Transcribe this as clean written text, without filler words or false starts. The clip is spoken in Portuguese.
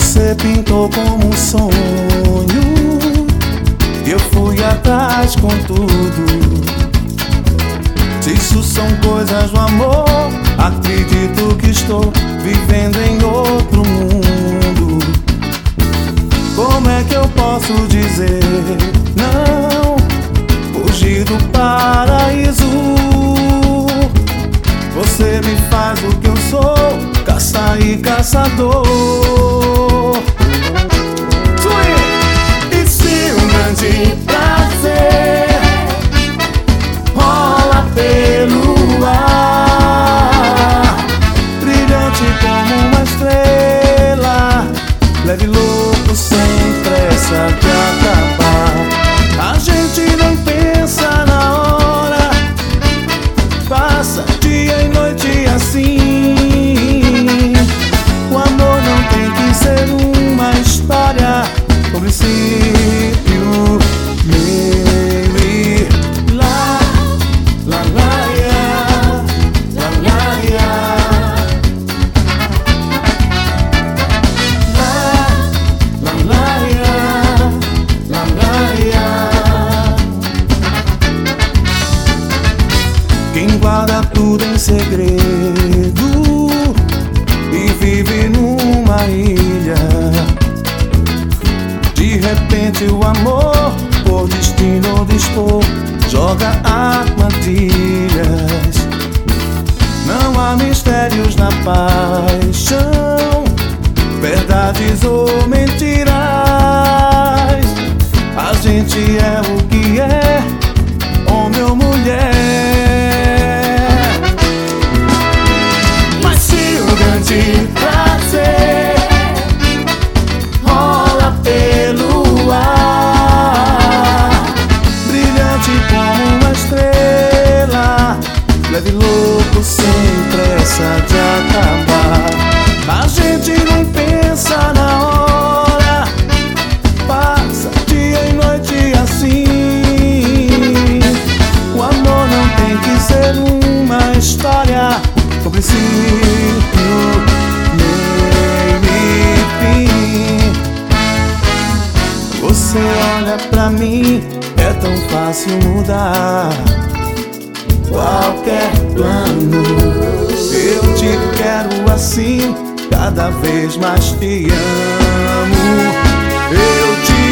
Você pintou como um sonho e eu fui atrás com tudo. Se isso são coisas do amor, acredito que estou vivendo em outro mundo. Como é que eu posso dizer não? Fugir do paraíso. Você me faz o que eu sou, caça e caçador. E se um grande prazer rola pelo ar, brilhante como uma estrela, leve louco sem pressa de acabar. A gente não pensa na hora, passa dia e noite assim. O amor não tem que ser uma história com princípio, meio e lá, lá, lá, ia, lá, lá, ia. Lá, lá, lá, ia, lá, lá, ia. Quem guarda tudo em segredo e vive numa ilha, de repente o amor, por destino ou dispor, joga armadilhas. Não há mistérios na paixão, verdades ou mentiras. A gente é o que é, homem ou mulher. Mas se o grande prazer rola pelo ar, brilhante como uma estrela, leve louco sem pressa de acabar. A gente não pensa na hora, passa dia e noite assim. O amor não tem que ser uma história com princípio, meio e fim. Você olha pra mim, é tão fácil mudar qualquer plano. Eu te quero assim, cada vez mais te amo. Eu te